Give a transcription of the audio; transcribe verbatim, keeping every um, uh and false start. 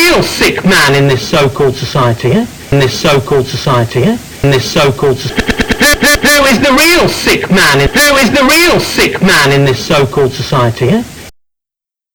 real sick man in this so-called society, eh? In this so-called society, eh? In this so-called society. Who is the real sick man? Who is the real sick man in this so-called society, eh?